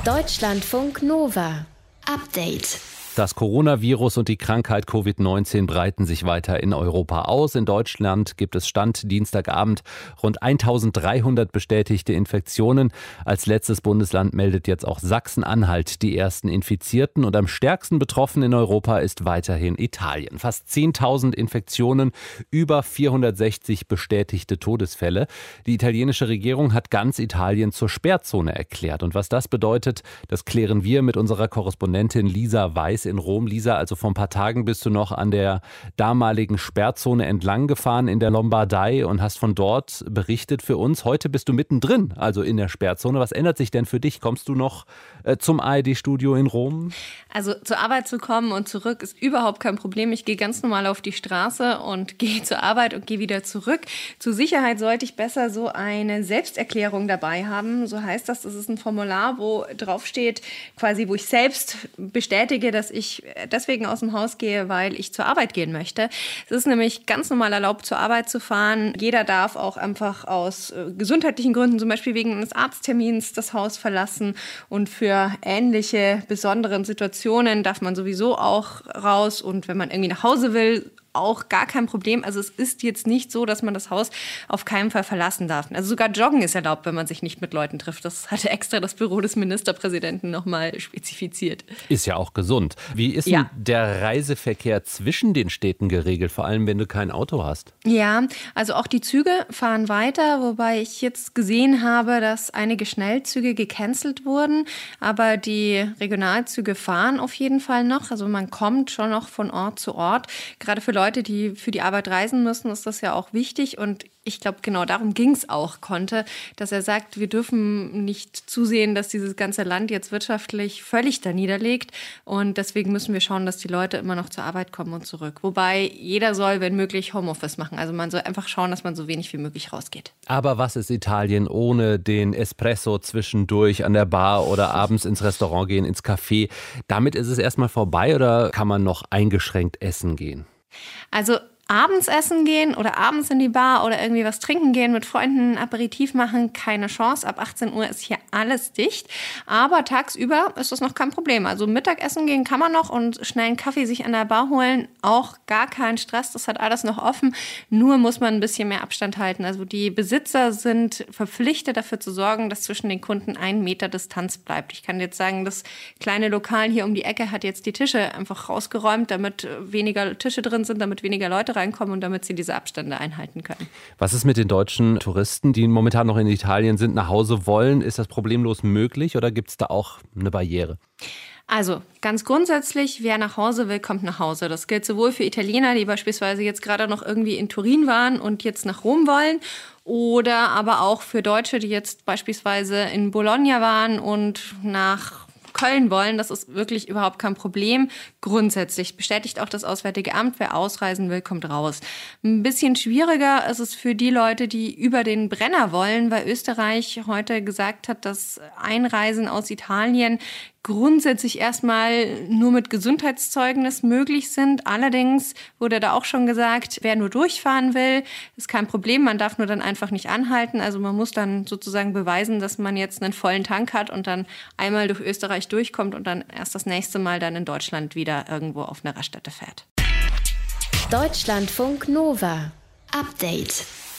Deutschlandfunk Nova. Update. Das Coronavirus und die Krankheit Covid-19 breiten sich weiter in Europa aus. In Deutschland gibt es Stand Dienstagabend rund 1300 bestätigte Infektionen. Als letztes Bundesland meldet jetzt auch Sachsen-Anhalt die ersten Infizierten. Und am stärksten betroffen in Europa ist weiterhin Italien. Fast 10.000 Infektionen, über 460 bestätigte Todesfälle. Die italienische Regierung hat ganz Italien zur Sperrzone erklärt. Und was das bedeutet, das klären wir mit unserer Korrespondentin Lisa Weiß in Rom. Lisa, also vor ein paar Tagen bist du noch an der damaligen Sperrzone entlang gefahren in der Lombardei und hast von dort berichtet für uns. Heute bist du mittendrin, also in der Sperrzone. Was ändert sich denn für dich? Kommst du noch zum ARD-Studio in Rom? Also zur Arbeit zu kommen und zurück ist überhaupt kein Problem. Ich gehe ganz normal auf die Straße und gehe zur Arbeit und gehe wieder zurück. Zur Sicherheit sollte ich besser so eine Selbsterklärung dabei haben. So heißt das. Das ist ein Formular, wo drauf steht, quasi, wo ich selbst bestätige, dass ich deswegen aus dem Haus gehe, weil ich zur Arbeit gehen möchte. Es ist nämlich ganz normal erlaubt, zur Arbeit zu fahren. Jeder darf auch einfach aus gesundheitlichen Gründen, zum Beispiel wegen eines Arzttermins, das Haus verlassen. Und für ähnliche besonderen Situationen darf man sowieso auch raus. Und wenn man irgendwie nach Hause will, auch gar kein Problem. Also es ist jetzt nicht so, dass man das Haus auf keinen Fall verlassen darf. Also sogar Joggen ist erlaubt, wenn man sich nicht mit Leuten trifft. Das hatte extra das Büro des Ministerpräsidenten nochmal spezifiziert. Ist ja auch gesund. Wie ist denn der Reiseverkehr zwischen den Städten geregelt, vor allem wenn du kein Auto hast? Ja, also auch die Züge fahren weiter, wobei ich jetzt gesehen habe, dass einige Schnellzüge gecancelt wurden. Aber die Regionalzüge fahren auf jeden Fall noch. Also man kommt schon noch von Ort zu Ort. Gerade für Leute, die für die Arbeit reisen müssen, ist das ja auch wichtig. Und ich glaube, genau darum ging es auch, Conte, dass er sagt, wir dürfen nicht zusehen, dass dieses ganze Land jetzt wirtschaftlich völlig da niederlegt. Und deswegen müssen wir schauen, dass die Leute immer noch zur Arbeit kommen und zurück. Wobei jeder soll, wenn möglich, Homeoffice machen. Also man soll einfach schauen, dass man so wenig wie möglich rausgeht. Aber was ist Italien ohne den Espresso zwischendurch an der Bar oder abends ins Restaurant gehen, ins Café? Damit ist es erstmal vorbei oder kann man noch eingeschränkt essen gehen? Also abends essen gehen oder abends in die Bar oder irgendwie was trinken gehen, mit Freunden ein Aperitif machen, keine Chance. Ab 18 Uhr ist hier alles dicht. Aber tagsüber ist das noch kein Problem. Also Mittagessen gehen kann man noch und schnell einen Kaffee sich an der Bar holen. Auch gar kein Stress, das hat alles noch offen. Nur muss man ein bisschen mehr Abstand halten. Also die Besitzer sind verpflichtet, dafür zu sorgen, dass zwischen den Kunden 1 Meter Distanz bleibt. Ich kann jetzt sagen, das kleine Lokal hier um die Ecke hat jetzt die Tische einfach rausgeräumt, damit weniger Tische drin sind, damit weniger Leute reinkommen und damit sie diese Abstände einhalten können. Was ist mit den deutschen Touristen, die momentan noch in Italien sind, nach Hause wollen? Ist das problemlos möglich oder gibt es da auch eine Barriere? Also ganz grundsätzlich, wer nach Hause will, kommt nach Hause. Das gilt sowohl für Italiener, die beispielsweise jetzt gerade noch irgendwie in Turin waren und jetzt nach Rom wollen, oder aber auch für Deutsche, die jetzt beispielsweise in Bologna waren und nach Köln wollen. Das ist wirklich überhaupt kein Problem. Grundsätzlich bestätigt auch das Auswärtige Amt, wer ausreisen will, kommt raus. Ein bisschen schwieriger ist es für die Leute, die über den Brenner wollen, weil Österreich heute gesagt hat, dass Einreisen aus Italien grundsätzlich erstmal nur mit Gesundheitszeugnis möglich sind. Allerdings wurde da auch schon gesagt, wer nur durchfahren will, ist kein Problem. Man darf nur dann einfach nicht anhalten. Also man muss dann sozusagen beweisen, dass man jetzt einen vollen Tank hat und dann einmal durch Österreich durchkommt und dann erst das nächste Mal dann in Deutschland wieder irgendwo auf eine Raststätte fährt. Deutschlandfunk Nova. Update.